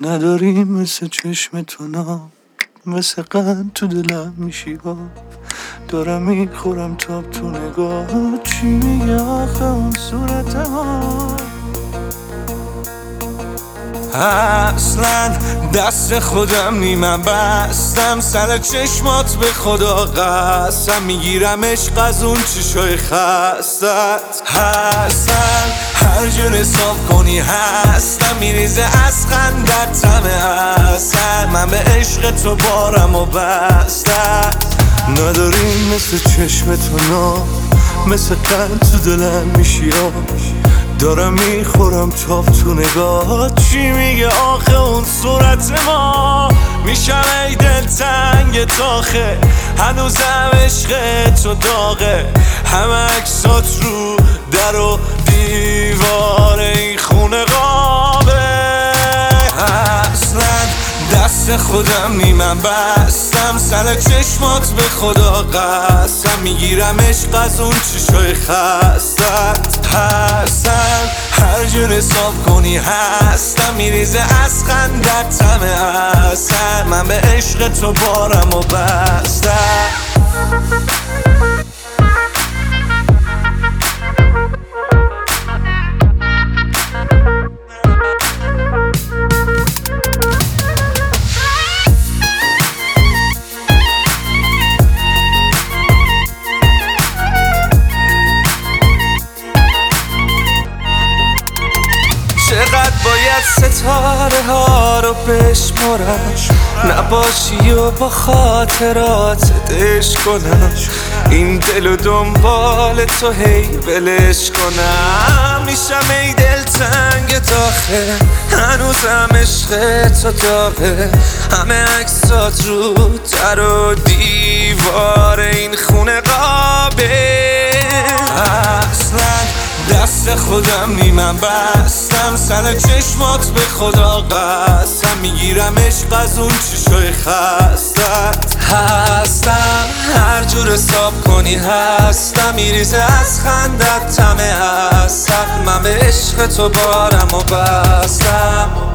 نداری مثل چشم تو نام، مثل قند تو دلم میشی ها. دارم میخورم تاب تو نگاه، چی میگه آخه اون صورت ما؟ اصلا دست خودم نیمم بستم سر چشمات، به خدا قسم میگیرم عشق از اون چشای خستت. هستن هر جور حساب کنی هستم، میریزه از خندت طمع اصل. من به عشق تو بارم و بستت. نداری مثل چشم تو نام، مثل قند تو دلم میشی آب. دارم میخورم تاب تو نگاه، چی میگه آخه اون صورت ما؟ میشم ای دل تنگ تاخه، هنوزم عشق تو داغه. همه عکسات رو در و دیوار این خونه قابه. اصلا دست خودم نیمم بستم سر چشمات، به خدا قسم میگیرم عشق از اون چشای خستت. هستم هر جور حساب کنی هستم، میریزه از خندت طمع اصل. من به عشق تو بارم و بستم. چقدر باید ستاره ها رو بشمارم، نباشی و با خاطرات دش کنم. این دل و دنبال تو هی ولش کنم. میشم ای دل تنگ داخل، هنوزم عشق تو داغه. همه عکسات رو در و دیوار این خونه قابه. اصلا دست خودم نیمم بستم سر چشمات، به خدا قسم میگیرم عشق از اون چشای خستت. هستم هر جور حساب کنی هستم، میریزه از خندت طمع اصل. من به عشق تو بارم و بستم.